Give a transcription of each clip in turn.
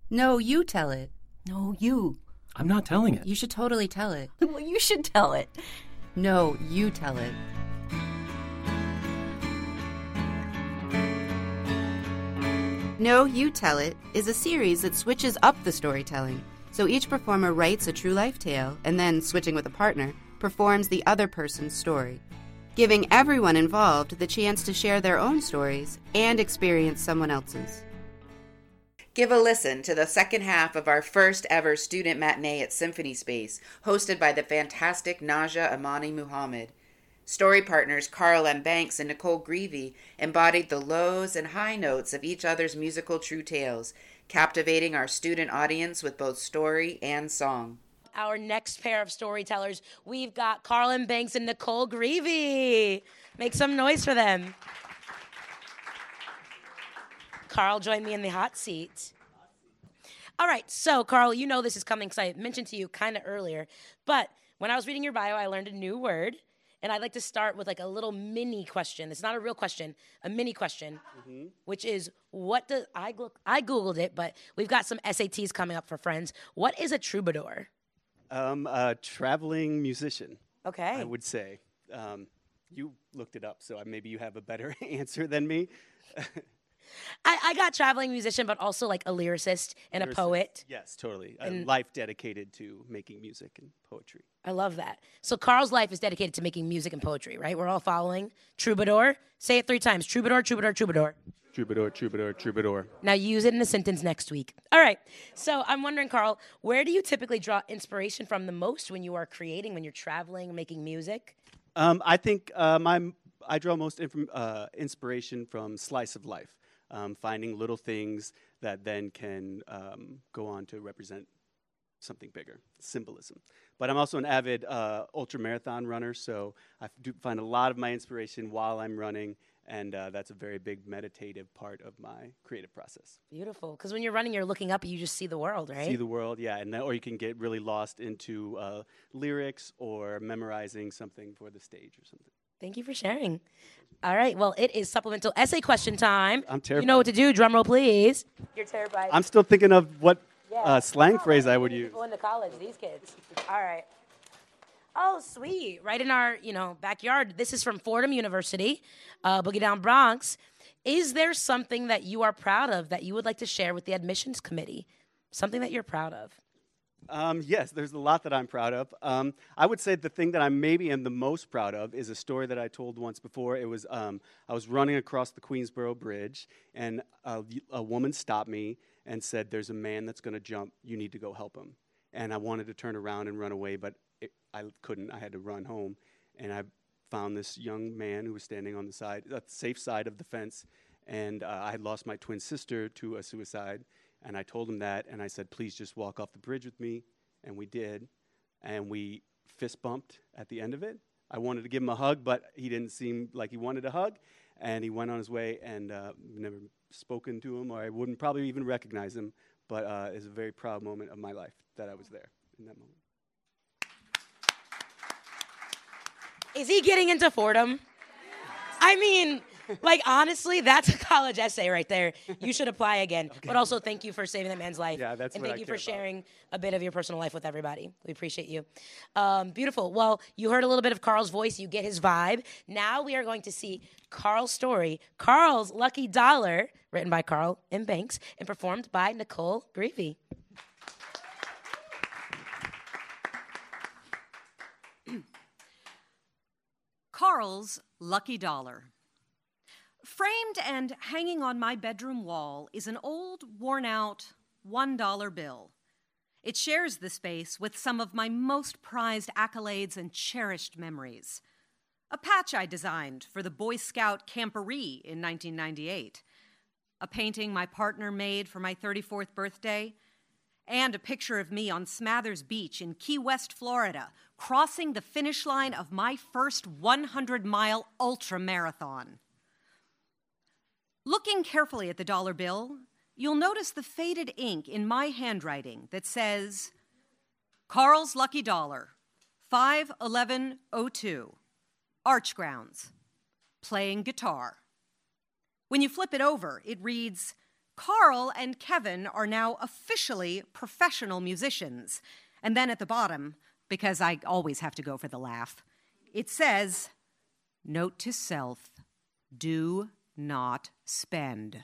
No, you tell it. No, you. I'm not telling it. You should totally tell it. Well, you should tell it. No, you tell it. No, You Tell It is a series that switches up the storytelling. So each performer writes a true life tale and then, switching with a partner, performs the other person's story, giving everyone involved the chance to share their own stories and experience someone else's. Give a listen to the second half of our first ever student matinee at Symphony Space, hosted by the fantastic Naja Amani Muhammad. Story partners Carl M. Banks and Nicole Greavy embodied the lows and high notes of each other's musical true tales, captivating our student audience with both story and song. Our next pair of storytellers, we've got Carl M. Banks and Nicole Greavy. Make some noise for them. Carl, join me in the hot seat. All right, so Carl, you know this is coming because I mentioned to you kind of earlier, but when I was reading your bio, I learned a new word. And I'd like to start with like a little mini question. It's not a real question, a mini question, which is I Googled it, but we've got some SATs coming up for friends. What is a troubadour? A traveling musician. Okay. I would say. You looked it up, so maybe you have a better answer than me. I got traveling musician, but also like a lyricist and a poet. Yes, totally. A life dedicated to making music and poetry. I love that. So Carl's life is dedicated to making music and poetry, right? We're all following. Troubadour. Say it 3 times. Troubadour, troubadour, troubadour. Troubadour, troubadour, troubadour. Now use it in a sentence next week. All right. So I'm wondering, Carl, where do you typically draw inspiration from the most when you are creating, when you're traveling, making music? I think I draw most inspiration from slice of life. Finding little things that then can go on to represent something bigger, symbolism. But I'm also an avid ultramarathon runner, so I do find a lot of my inspiration while I'm running, and that's a very big meditative part of my creative process. Beautiful, because when you're running, you're looking up and you just see the world, right? See the world, yeah, or you can get really lost into lyrics or memorizing something for the stage or something. Thank you for sharing. All right, well, it is supplemental essay question time. I'm terrified. You know what to do. Drum roll, please. You're terrified. I'm still thinking of what slang phrase I would use. Going to college, these kids. All right. Oh, sweet. Right in our, backyard. This is from Fordham University, Boogie Down Bronx. Is there something that you are proud of that you would like to share with the admissions committee? Something that you're proud of? Yes, there's a lot that I'm proud of. I would say the thing that I maybe am the most proud of is a story that I told once before. It was I was running across the Queensboro Bridge, and a woman stopped me and said, "There's a man that's going to jump. You need to go help him." And I wanted to turn around and run away, but I couldn't. I had to run home, and I found this young man who was standing on the safe side of the fence, and I had lost my twin sister to a suicide. And I told him that, and I said, "Please just walk off the bridge with me." And we did. And we fist bumped at the end of it. I wanted to give him a hug, but he didn't seem like he wanted a hug. And he went on his way, and never spoken to him, or I wouldn't probably even recognize him. But it's a very proud moment of my life that I was there in that moment. Is he getting into Fordham? I mean, honestly, that's a college essay right there. You should apply again. Okay. But also, thank you for saving that man's life. Yeah, that's and what thank you for about. sharing a bit of your personal life with everybody. We appreciate you. Beautiful. Well, you heard a little bit of Carl's voice. You get his vibe. Now we are going to see Carl's story, Carl's Lucky Dollar, written by Carl M. Banks and performed by Nicole Greavy. Carl's Lucky Dollar. Framed and hanging on my bedroom wall is an old, worn-out $1 bill. It shares the space with some of my most prized accolades and cherished memories. A patch I designed for the Boy Scout Camporee in 1998. A painting my partner made for my 34th birthday. And a picture of me on Smathers Beach in Key West, Florida, crossing the finish line of my first 100-mile ultra-marathon. Looking carefully at the dollar bill, you'll notice the faded ink in my handwriting that says, Carl's Lucky Dollar, 5/11/02, Arch Grounds, playing guitar. When you flip it over, it reads, Carl and Kevin are now officially professional musicians. And then at the bottom, because I always have to go for the laugh, it says, "Note to self, do not spend."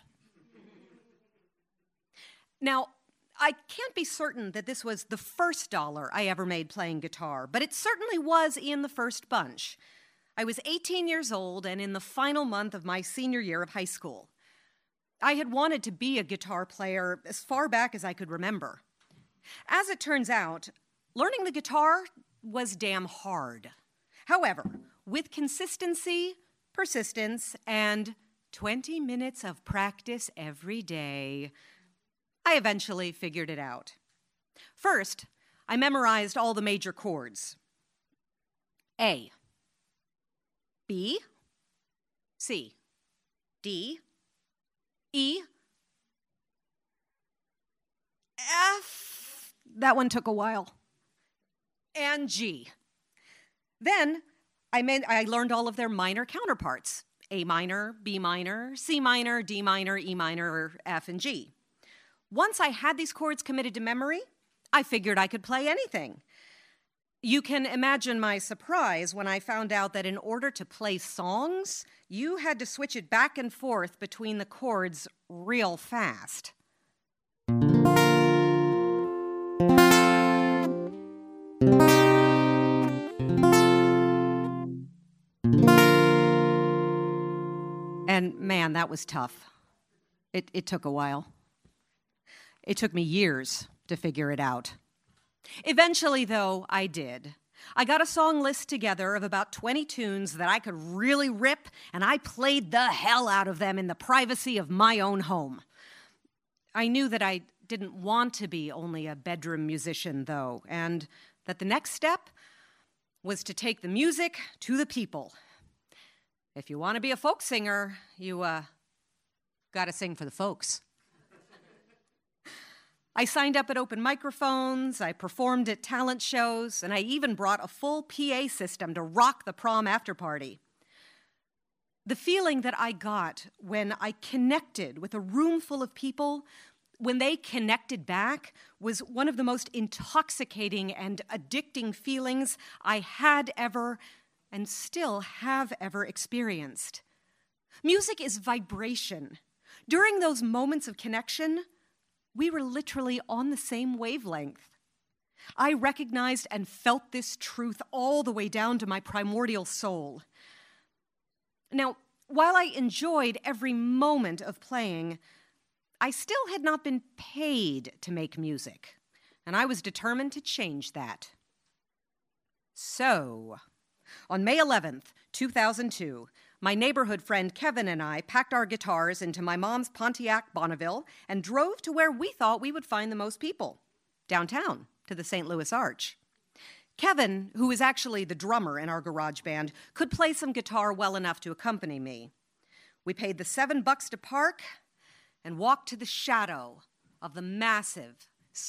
Now, I can't be certain that this was the first dollar I ever made playing guitar, but it certainly was in the first bunch. I was 18 years old and in the final month of my senior year of high school. I had wanted to be a guitar player as far back as I could remember. As it turns out, learning the guitar was damn hard. However, with consistency, persistence, and 20 minutes of practice every day, I eventually figured it out. First, I memorized all the major chords. A, B, C, D, E, F, that one took a while, and G. Then I learned all of their minor counterparts: A minor, B minor, C minor, D minor, E minor, F, and G. Once I had these chords committed to memory, I figured I could play anything. You can imagine my surprise when I found out that in order to play songs, you had to switch it back and forth between the chords real fast. And man, that was tough. It took a while. It took me years to figure it out. Eventually, though, I did. I got a song list together of about 20 tunes that I could really rip, and I played the hell out of them in the privacy of my own home. I knew that I didn't want to be only a bedroom musician, though, and that the next step was to take the music to the people. If you want to be a folk singer, you got to sing for the folks. I signed up at open microphones, I performed at talent shows, and I even brought a full PA system to rock the prom after party. The feeling that I got when I connected with a room full of people, when they connected back, was one of the most intoxicating and addicting feelings I had ever, and still have ever, experienced. Music is vibration. During those moments of connection, we were literally on the same wavelength. I recognized and felt this truth all the way down to my primordial soul. Now, while I enjoyed every moment of playing, I still had not been paid to make music, and I was determined to change that. So, on May 11th, 2002, my neighborhood friend Kevin and I packed our guitars into my mom's Pontiac Bonneville and drove to where we thought we would find the most people, downtown, to the St. Louis Arch. Kevin, who is actually the drummer in our garage band, could play some guitar well enough to accompany me. We paid the $7 to park and walked to the shadow of the massive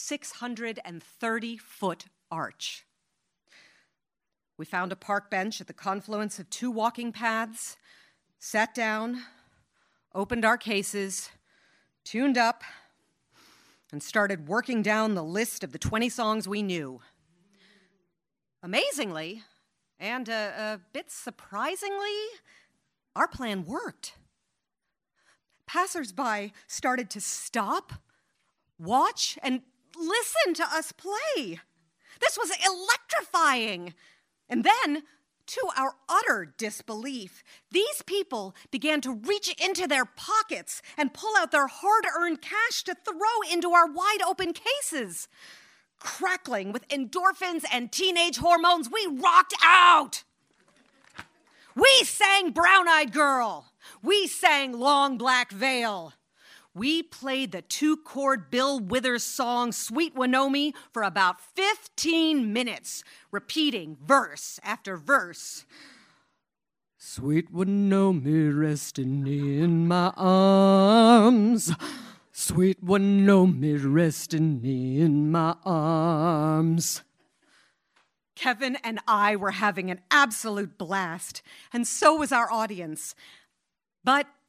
630-foot arch. We found a park bench at the confluence of two walking paths, sat down, opened our cases, tuned up, and started working down the list of the 20 songs we knew. Amazingly, and a bit surprisingly, our plan worked. Passers-by started to stop, watch, and listen to us play. This was electrifying. And then, to our utter disbelief, these people began to reach into their pockets and pull out their hard-earned cash to throw into our wide-open cases. Crackling with endorphins and teenage hormones, we rocked out. We sang Brown Eyed Girl. We sang Long Black Veil. We played the 2-chord Bill Withers song, Sweet Winomi, for about 15 minutes, repeating verse after verse. Sweet Winomi resting in my arms. Sweet Winomi resting in my arms. Kevin and I were having an absolute blast, and so was our audience. But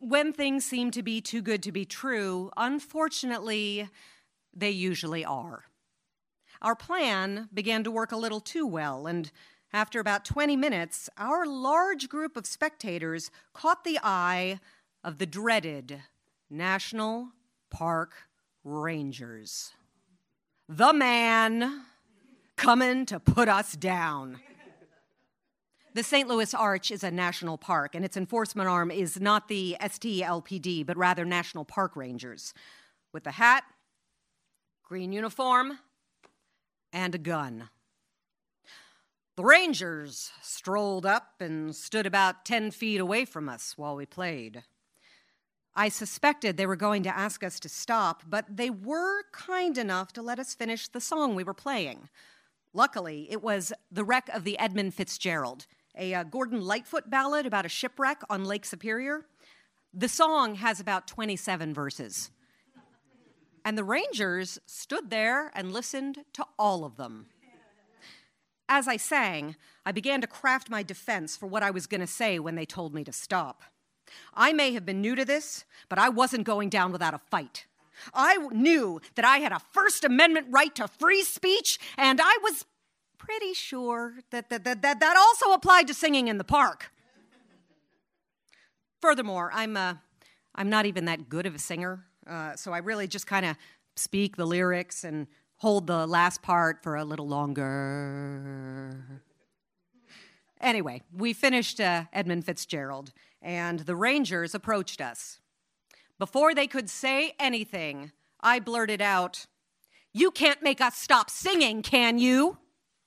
when things seem to be too good to be true, unfortunately, they usually are. Our plan began to work a little too well, and after about 20 minutes, our large group of spectators caught the eye of the dreaded National Park Rangers. The man coming to put us down. The St. Louis Arch is a national park, and its enforcement arm is not the STLPD, but rather National Park Rangers, with a hat, green uniform, and a gun. The Rangers strolled up and stood about 10 feet away from us while we played. I suspected they were going to ask us to stop, but they were kind enough to let us finish the song we were playing. Luckily, it was The Wreck of the Edmund Fitzgerald, a Gordon Lightfoot ballad about a shipwreck on Lake Superior. The song has about 27 verses. And the Rangers stood there and listened to all of them. As I sang, I began to craft my defense for what I was going to say when they told me to stop. I may have been new to this, but I wasn't going down without a fight. I knew that I had a First Amendment right to free speech, and I was pretty sure that also applied to singing in the park. Furthermore, I'm not even that good of a singer, so I really just kind of speak the lyrics and hold the last part for a little longer. Anyway, we finished Edmund Fitzgerald, and the Rangers approached us. Before they could say anything, I blurted out, "You can't make us stop singing, can you?"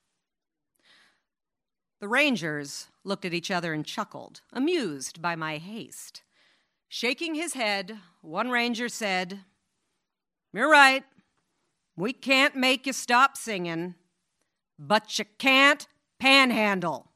The Rangers looked at each other and chuckled, amused by my haste. Shaking his head, one Ranger said, "You're right. We can't make you stop singing, but you can't panhandle."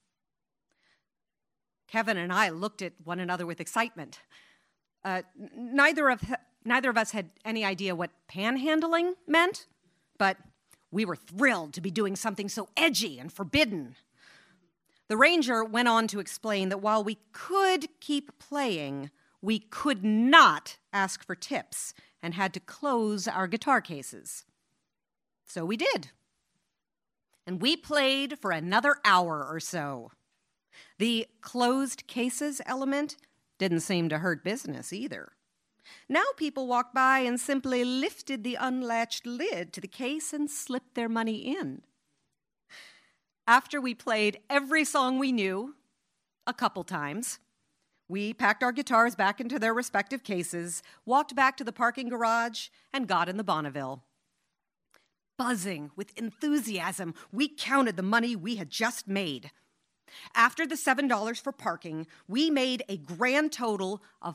Kevin and I looked at one another with excitement. Neither of us had any idea what panhandling meant, but we were thrilled to be doing something so edgy and forbidden. The Ranger went on to explain that while we could keep playing, we could not ask for tips and had to close our guitar cases. So we did. And we played for another hour or so. The closed cases element didn't seem to hurt business either. Now people walked by and simply lifted the unlatched lid to the case and slipped their money in. After we played every song we knew, a couple times, we packed our guitars back into their respective cases, walked back to the parking garage, and got in the Bonneville. Buzzing with enthusiasm, we counted the money we had just made. After the $7 for parking, we made a grand total of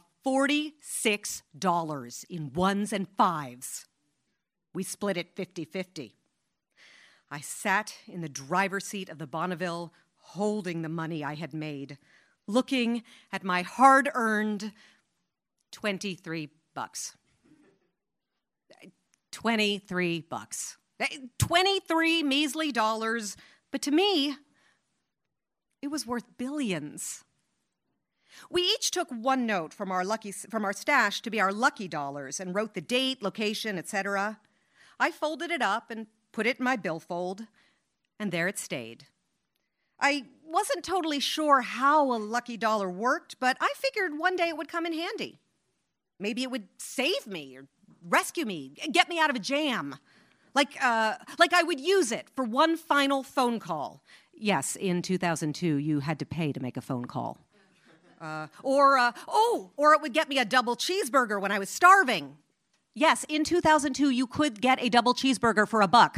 $46 in ones and fives. We split it 50-50. I sat in the driver's seat of the Bonneville, holding the money I had made, looking at my hard-earned $23. $23. 23 measly dollars, but to me, it was worth billions. We each took one note from our stash to be our lucky dollars and wrote the date, location, etc. I folded it up and put it in my billfold, and there it stayed. I wasn't totally sure how a lucky dollar worked, but I figured one day it would come in handy. Maybe it would save me or rescue me, get me out of a jam. Like I would use it for one final phone call. Yes, in 2002, you had to pay to make a phone call. Or it would get me a double cheeseburger when I was starving. Yes, in 2002, you could get a double cheeseburger for $1.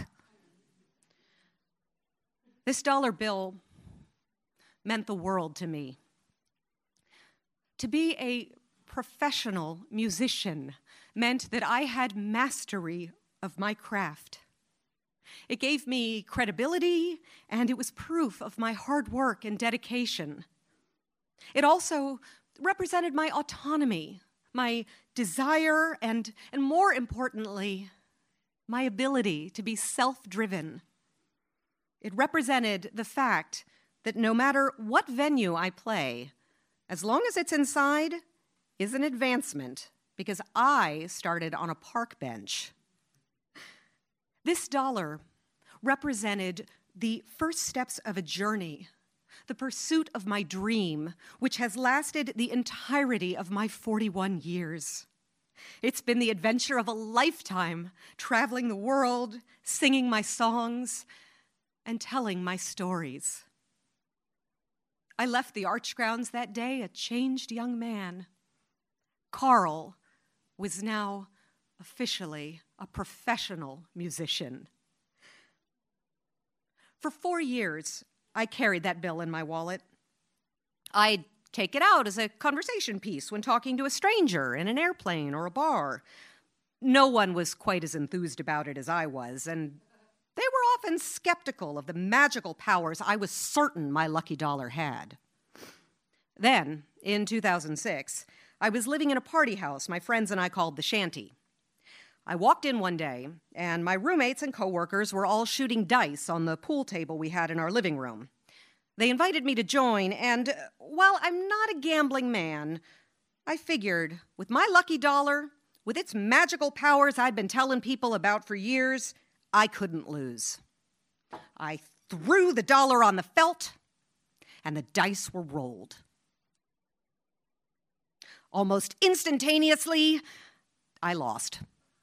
This dollar bill meant the world to me. To be a professional musician meant that I had mastery of my craft. It gave me credibility, and it was proof of my hard work and dedication. It also represented my autonomy, my desire, and more importantly, my ability to be self-driven. It represented the fact that no matter what venue I play, as long as it's inside, is an advancement because I started on a park bench. This dollar represented the first steps of a journey, the pursuit of my dream, which has lasted the entirety of my 41 years. It's been the adventure of a lifetime, traveling the world, singing my songs, and telling my stories. I left the Arch Grounds that day a changed young man. Carl was now officially a professional musician. For 4 years, I carried that bill in my wallet. I'd take it out as a conversation piece when talking to a stranger in an airplane or a bar. No one was quite as enthused about it as I was, and they were often skeptical of the magical powers I was certain my lucky dollar had. Then, in 2006, I was living in a party house my friends and I called the Shanty. I walked in one day, and my roommates and coworkers were all shooting dice on the pool table we had in our living room. They invited me to join, and while I'm not a gambling man, I figured with my lucky dollar, with its magical powers I'd been telling people about for years, I couldn't lose. I threw the dollar on the felt, and the dice were rolled. Almost instantaneously, I lost.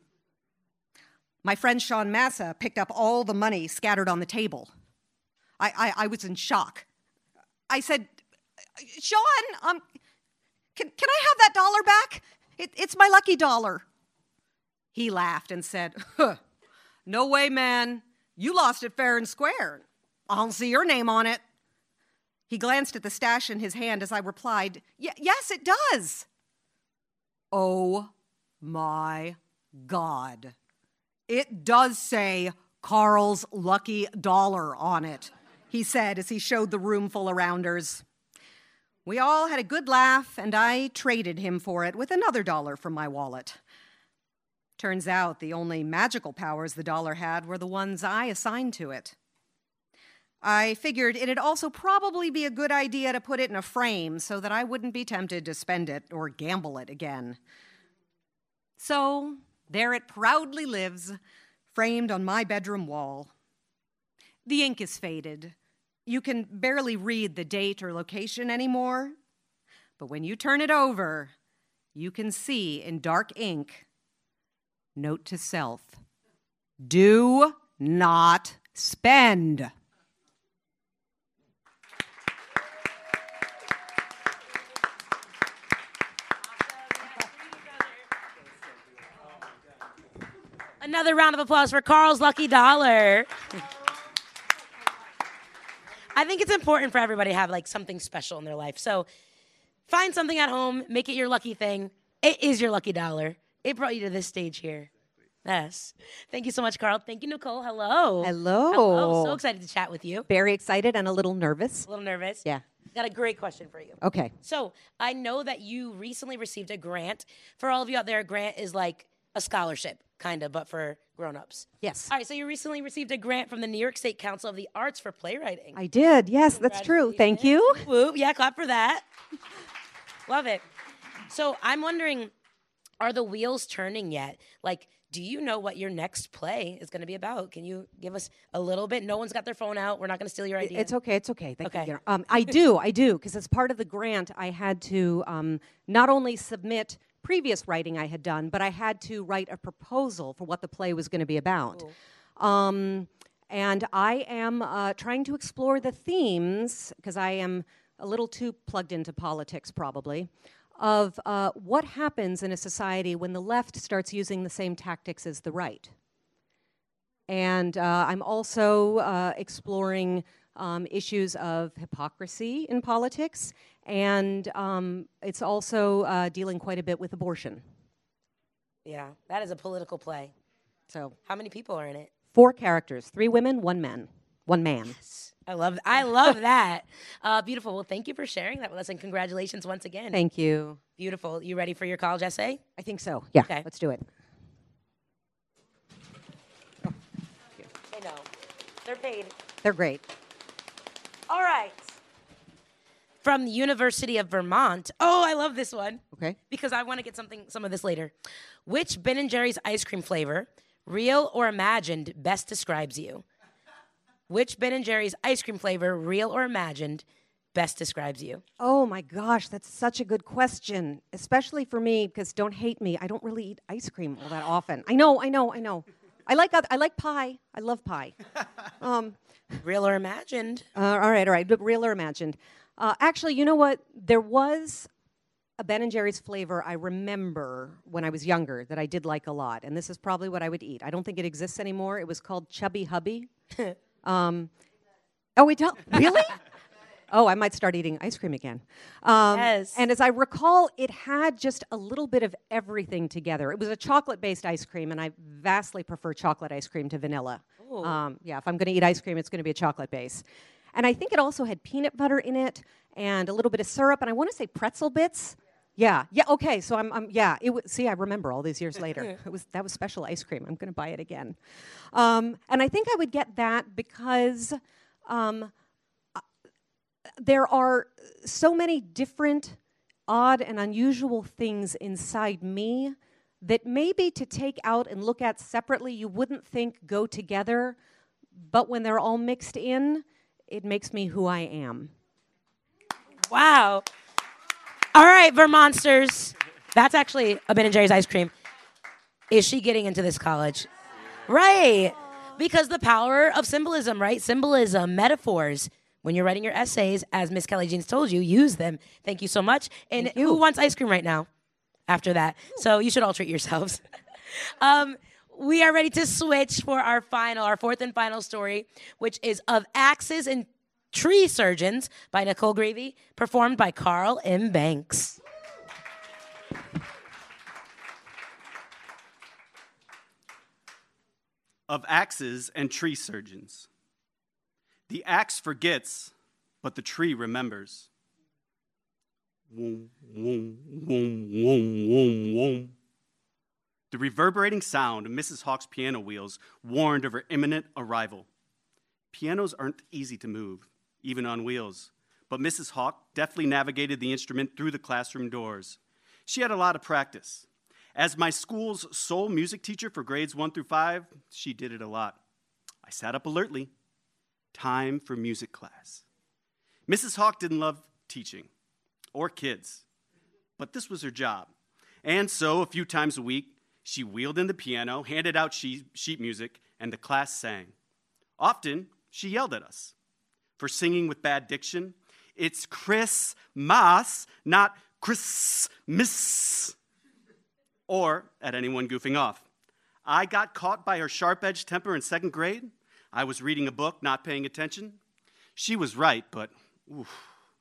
My friend Sean Massa picked up all the money scattered on the table. I was in shock. I said, Sean, can I have that dollar back? It's my lucky dollar. He laughed and said, no way, man. You lost it fair and square. I don't see your name on it. He glanced at the stash in his hand as I replied, yes, it does. Oh, my God. It does say Carl's lucky dollar on it, he said as he showed the room full of rounders. We all had a good laugh, and I traded him for it with another dollar from my wallet. Turns out the only magical powers the dollar had were the ones I assigned to it. I figured it'd also probably be a good idea to put it in a frame so that I wouldn't be tempted to spend it or gamble it again. So there it proudly lives, framed on my bedroom wall. The ink is faded. You can barely read the date or location anymore. But when you turn it over, you can see in dark ink, note to self, do not spend. Another round of applause for Carl's lucky dollar. I think it's important for everybody to have like something special in their life. So find something at home, make it your lucky thing. It is your lucky dollar. It brought you to this stage here. Yes. Thank you so much, Carl. Thank you, Nicole. Hello. Hello. So excited to chat with you. Very excited and a little nervous. A little nervous. Yeah. Got a great question for you. Okay. So I know that you recently received a grant. For all of you out there, a grant is like a scholarship, kind of, but for grown-ups. Yes. All right, so you recently received a grant from the New York State Council of the Arts for playwriting. I did. Yes, that's true. Thank you. Whoop. Yeah, clap for that. Love it. So I'm wondering, are the wheels turning yet? Like, do you know what your next play is going to be about? Can you give us a little bit? No one's got their phone out. We're not going to steal your idea. It's okay. Thank Okay. you. I do, because as part of the grant, I had to not only submit previous writing I had done, but I had to write a proposal for what the play was going to be about. And I am trying to explore the themes, because I am a little too plugged into politics probably, of what happens in a society when the left starts using the same tactics as the right. And I'm also exploring issues of hypocrisy in politics, and it's also dealing quite a bit with abortion. Yeah, that is a political play. So, How many people are in it? 4 characters, 3 women, 1 man. I love that. Beautiful. Well, thank you for sharing that with us, and congratulations once again. Thank you. Beautiful. You ready for your college essay? I think so. Yeah, Okay. let's do it. I know. They're paid. They're great. All right. From the University of Vermont. Oh, I love this one. Okay. because I want to get some of this later. Which Ben & Jerry's ice cream flavor, real or imagined, best describes you? Which Ben & Jerry's ice cream flavor, real or imagined, best describes you? Oh my gosh, that's such a good question, especially for me, because don't hate me, I don't really eat ice cream all that often. I know. I like pie. I love pie. Real or imagined? All right, but real or imagined. Actually, you know what? There was a Ben & Jerry's flavor I remember when I was younger that I did like a lot, and this is probably what I would eat. I don't think it exists anymore. It was called Chubby Hubby. Oh, we don't? Really? Oh, I might start eating ice cream again. Yes. And as I recall, it had just a little bit of everything together. It was a chocolate-based ice cream, and I vastly prefer chocolate ice cream to vanilla. Yeah, if I'm going to eat ice cream, it's going to be a chocolate base. And I think it also had peanut butter in it and a little bit of syrup, and I want to say pretzel bits. Yeah. Okay. So see, I remember all these years later. That was special ice cream. I'm going to buy it again. And I think I would get that because there are so many different odd and unusual things inside me that maybe to take out and look at separately you wouldn't think go together, but when they're all mixed in, it makes me who I am. Wow. All right, Vermonsters. That's actually a Ben & Jerry's ice cream. Is she getting into this college? Right. Because the power of symbolism, right? Symbolism, metaphors. When you're writing your essays, as Miss Kelly Jeans told you, use them. Thank you so much. And who wants ice cream right now after that? So you should all treat yourselves. We are ready to switch for our fourth and final story, which is Of Axes and Tree Surgeons by Nicole Gravy, performed by Carl M. Banks. Of Axes and Tree Surgeons. The axe forgets, but the tree remembers. Woom, woom, woom, woom, woom, woom. The reverberating sound of Mrs. Hawk's piano wheels warned of her imminent arrival. Pianos aren't easy to move, even on wheels, but Mrs. Hawk deftly navigated the instrument through the classroom doors. She had a lot of practice. As my school's sole music teacher for grades 1 through 5, she did it a lot. I sat up alertly. Time for music class. Mrs. Hawk didn't love teaching or kids, but this was her job. And so a few times a week, she wheeled in the piano, handed out sheet music, and the class sang. Often, she yelled at us for singing with bad diction. It's Christmas, not Christmas. Or at anyone goofing off. I got caught by her sharp-edged temper in 2nd grade. I was reading a book, not paying attention. She was right, but oof.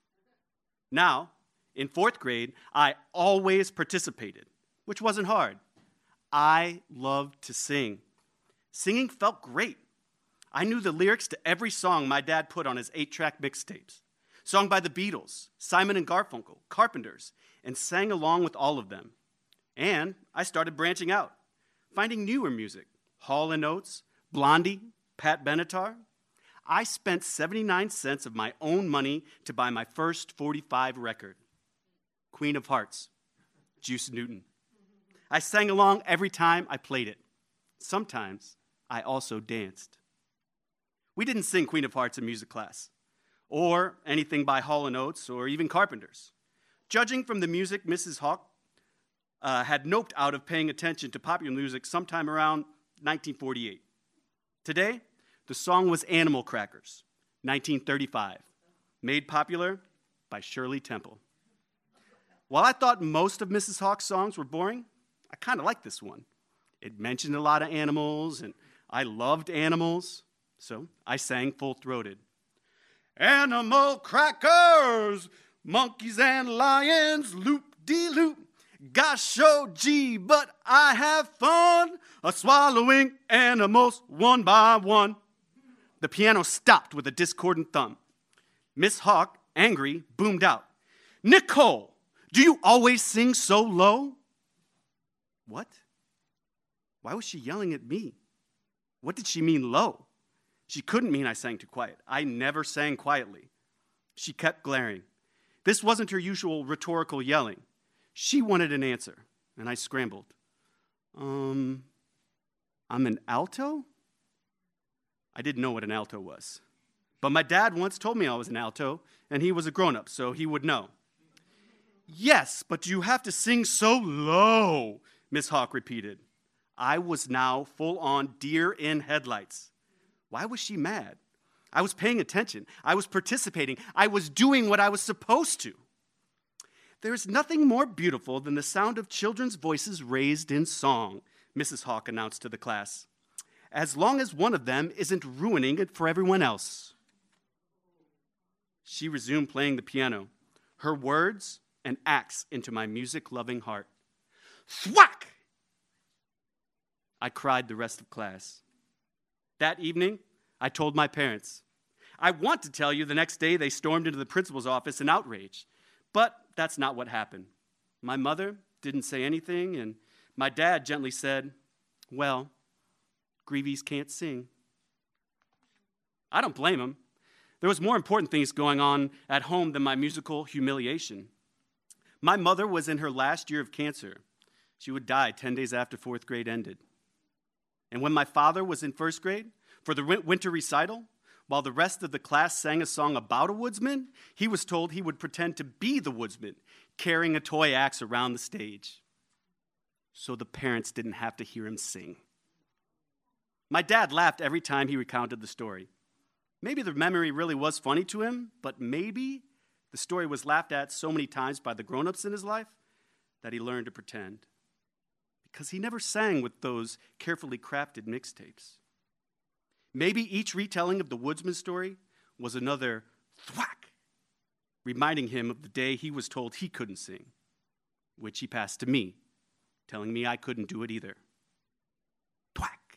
Now, in 4th grade, I always participated, which wasn't hard. I loved to sing. Singing felt great. I knew the lyrics to every song my dad put on his 8-track mixtapes. Sung by the Beatles, Simon and Garfunkel, Carpenters, and sang along with all of them. And I started branching out, finding newer music, Hall & Oates, Blondie, Pat Benatar. I spent 79 cents of my own money to buy my first 45 record, Queen of Hearts, Juice Newton. I sang along every time I played it. Sometimes I also danced. We didn't sing Queen of Hearts in music class, or anything by Hall & Oates, or even Carpenters. Judging from the music Mrs. Hawk had noped out of paying attention to popular music sometime around 1948. Today, the song was Animal Crackers, 1935, made popular by Shirley Temple. While I thought most of Mrs. Hawk's songs were boring, I kind of liked this one. It mentioned a lot of animals, and I loved animals, so I sang full-throated. Animal crackers, monkeys and lions, loop-de-loop. Gosh, oh gee, but I have fun swallowing animals one by one. The piano stopped with a discordant thumb. Miss Hawk, angry, boomed out, Nicole, do you always sing so low? What? Why was she yelling at me? What did she mean low? She couldn't mean I sang too quiet. I never sang quietly. She kept glaring. This wasn't her usual rhetorical yelling. She wanted an answer, and I scrambled. I'm an alto? I didn't know what an alto was. But my dad once told me I was an alto, and he was a grown-up, so he would know. Yes, but you have to sing so low, Miss Hawk repeated. I was now full-on deer in headlights. Why was she mad? I was paying attention. I was participating. I was doing what I was supposed to. There is nothing more beautiful than the sound of children's voices raised in song, Mrs. Hawk announced to the class, as long as one of them isn't ruining it for everyone else. She resumed playing the piano, her words an axe into my music-loving heart. Thwack! I cried the rest of class. That evening, I told my parents. I want to tell you the next day they stormed into the principal's office in outrage, but that's not what happened. My mother didn't say anything, and my dad gently said, well, Greavies can't sing. I don't blame him. There was more important things going on at home than my musical humiliation. My mother was in her last year of cancer. She would die 10 days after fourth grade ended. And when my father was in first grade, for the winter recital, while the rest of the class sang a song about a woodsman, he was told he would pretend to be the woodsman, carrying a toy axe around the stage. So the parents didn't have to hear him sing. My dad laughed every time he recounted the story. Maybe the memory really was funny to him, but maybe the story was laughed at so many times by the grown-ups in his life that he learned to pretend. Because he never sang with those carefully crafted mixtapes. Maybe each retelling of the woodsman story was another thwack, reminding him of the day he was told he couldn't sing, which he passed to me, telling me I couldn't do it either. Thwack.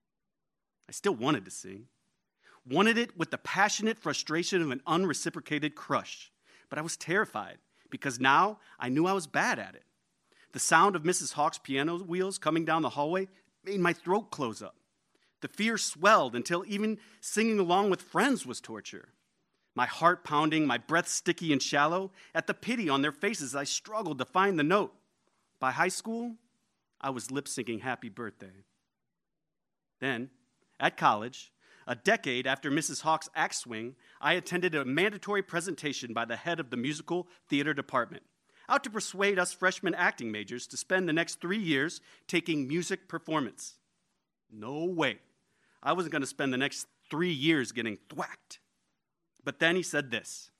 I still wanted to sing. Wanted it with the passionate frustration of an unreciprocated crush. But I was terrified because now I knew I was bad at it. The sound of Mrs. Hawk's piano wheels coming down the hallway made my throat close up. The fear swelled until even singing along with friends was torture. My heart pounding, my breath sticky and shallow, at the pity on their faces I struggled to find the note. By high school, I was lip-syncing Happy Birthday. Then, at college, a decade after Mrs. Hawk's axe swing, I attended a mandatory presentation by the head of the musical theater department, out to persuade us freshman acting majors to spend the next 3 years taking music performance. No way. I wasn't going to spend the next 3 years getting thwacked. But then he said this,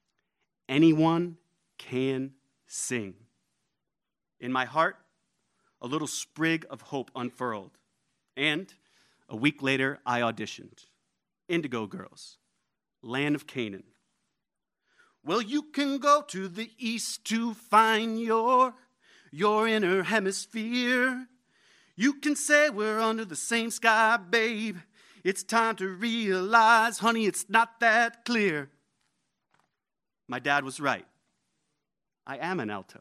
anyone can sing. In my heart, a little sprig of hope unfurled. And a week later, I auditioned. Indigo Girls, Land of Canaan. Well, you can go to the east to find your inner hemisphere. You can say we're under the same sky, babe. It's time to realize, honey, it's not that clear. My dad was right. I am an alto.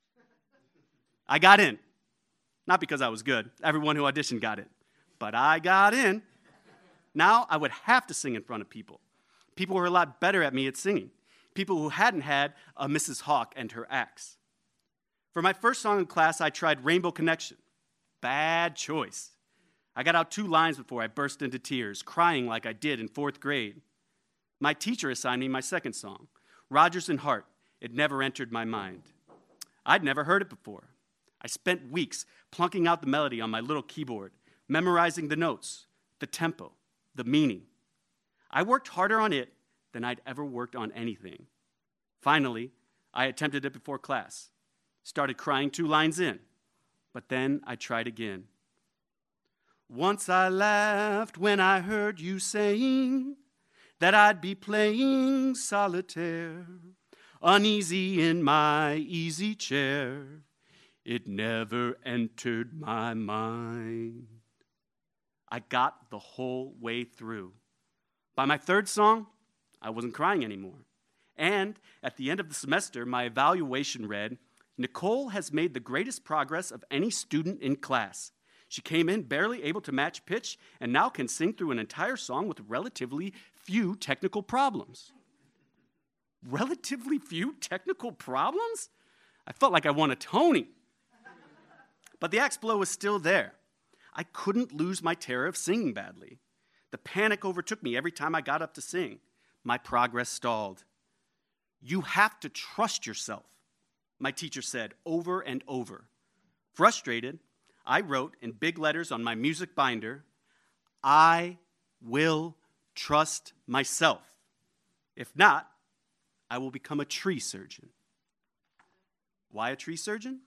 I got in. Not because I was good. Everyone who auditioned got it. But I got in. Now I would have to sing in front of people. People who were a lot better at me at singing. People who hadn't had a Mrs. Hawk and her axe. For my first song in class, I tried Rainbow Connection. Bad choice. I got out 2 lines before I burst into tears, crying like I did in 4th grade. My teacher assigned me my second song, Rodgers and Hart. It never entered my mind. I'd never heard it before. I spent weeks plunking out the melody on my little keyboard, memorizing the notes, the tempo, the meaning. I worked harder on it than I'd ever worked on anything. Finally, I attempted it before class, started crying 2 lines in, but then I tried again. Once I laughed when I heard you saying that I'd be playing solitaire, uneasy in my easy chair. It never entered my mind. I got the whole way through. By my 3rd song, I wasn't crying anymore. And at the end of the semester, my evaluation read, Nicole has made the greatest progress of any student in class. She came in barely able to match pitch and now can sing through an entire song with relatively few technical problems. Relatively few technical problems? I felt like I won a Tony. But the axe blow was still there. I couldn't lose my terror of singing badly. The panic overtook me every time I got up to sing. My progress stalled. You have to trust yourself, my teacher said over and over. Frustrated, I wrote in big letters on my music binder, I will trust myself. If not, I will become a tree surgeon. Why a tree surgeon?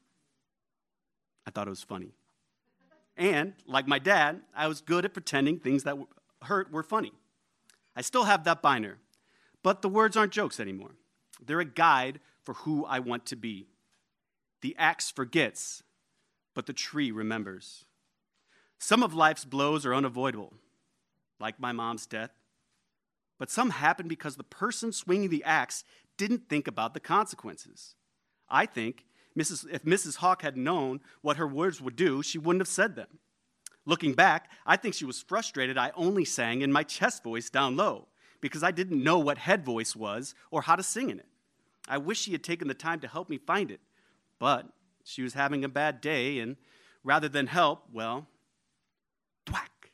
I thought it was funny. And, like my dad, I was good at pretending things that hurt were funny. I still have that binder, but the words aren't jokes anymore. They're a guide for who I want to be. The axe forgets, but the tree remembers. Some of life's blows are unavoidable, like my mom's death. But some happen because the person swinging the axe didn't think about the consequences. I think if Mrs. Hawk had known what her words would do, she wouldn't have said them. Looking back, I think she was frustrated I only sang in my chest voice down low because I didn't know what head voice was or how to sing in it. I wish she had taken the time to help me find it, but she was having a bad day, and rather than help, well, thwack.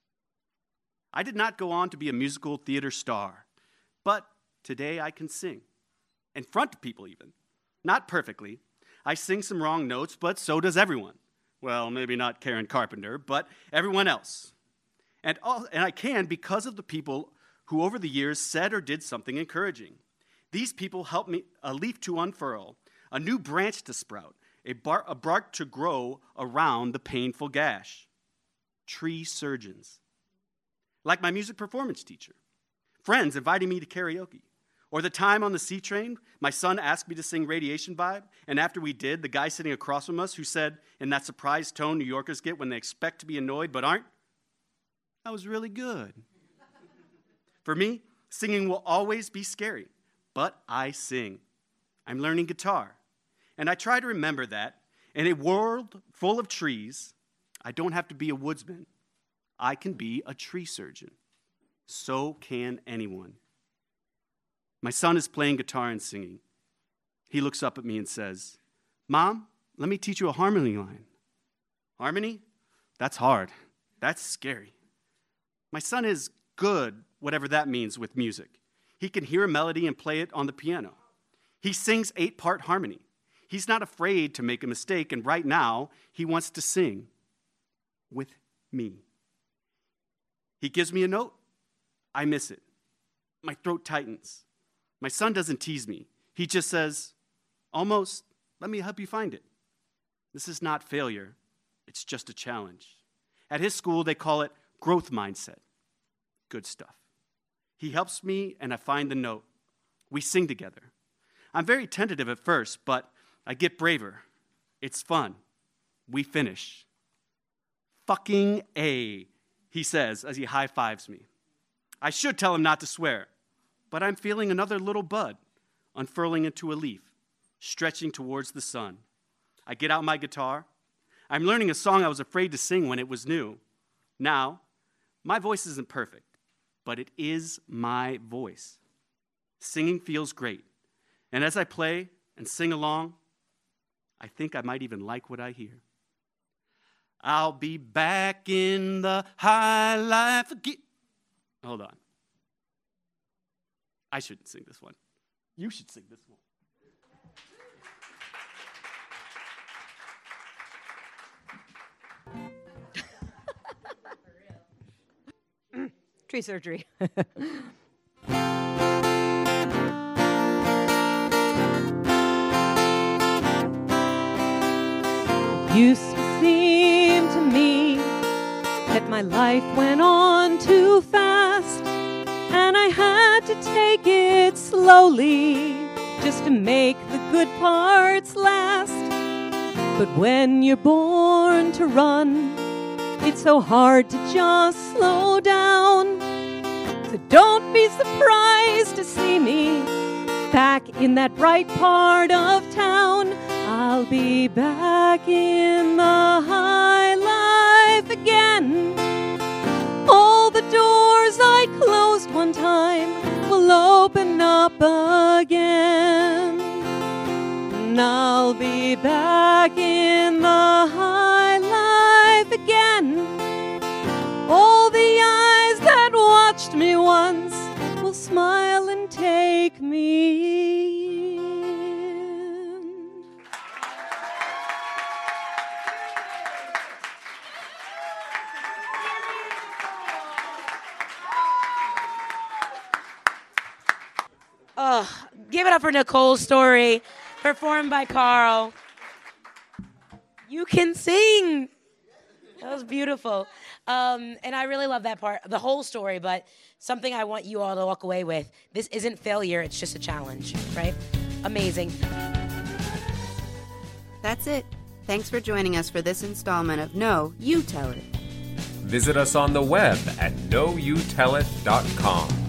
I did not go on to be a musical theater star, but today I can sing, in front of people even. Not perfectly. I sing some wrong notes, but so does everyone. Well, maybe not Karen Carpenter, but everyone else. And I can because of the people who over the years said or did something encouraging. These people helped me a leaf to unfurl, a new branch to sprout, a bark to grow around the painful gash. Tree surgeons. Like my music performance teacher. Friends inviting me to karaoke. Or the time on the C train, my son asked me to sing Radiation Vibe, and after we did, the guy sitting across from us who said, in that surprised tone New Yorkers get when they expect to be annoyed but aren't, that was really good. For me, singing will always be scary, but I sing. I'm learning guitar, and I try to remember that in a world full of trees, I don't have to be a woodsman. I can be a tree surgeon. So can anyone. My son is playing guitar and singing. He looks up at me and says, Mom, let me teach you a harmony line. Harmony? That's hard. That's scary. My son is good, whatever that means, with music. He can hear a melody and play it on the piano. He sings 8-part harmony. He's not afraid to make a mistake, and right now, he wants to sing with me. He gives me a note. I miss it. My throat tightens. My son doesn't tease me. He just says, almost, let me help you find it. This is not failure. It's just a challenge. At his school, they call it growth mindset. Good stuff. He helps me, and I find the note. We sing together. I'm very tentative at first, but I get braver. It's fun. We finish. Fucking A, he says as he high-fives me. I should tell him not to swear, but I'm feeling another little bud unfurling into a leaf, stretching towards the sun. I get out my guitar. I'm learning a song I was afraid to sing when it was new. Now, my voice isn't perfect, but it is my voice. Singing feels great. And as I play and sing along, I think I might even like what I hear. I'll be back in the high life again. Hold on. I shouldn't sing this one. You should sing this one. Tree surgery. Used to seem to me that my life went on too fast, and I had to take it slowly just to make the good parts last. But when you're born to run, it's so hard to just slow down. So don't be surprised to see me back in that bright part of town. I'll be back in the high life again. All the doors I closed one time will open up again. and I'll be back in the high life again. All the eyes that watched me once will smile and take me in. Give it up for Nicole's story, performed by Carl. You can sing. That was beautiful. And I really love that part, the whole story, but something I want you all to walk away with. This isn't failure, it's just a challenge, right? Amazing. That's it. Thanks for joining us for this installment of No, You Tell It. Visit us on the web at knowyoutellit.com.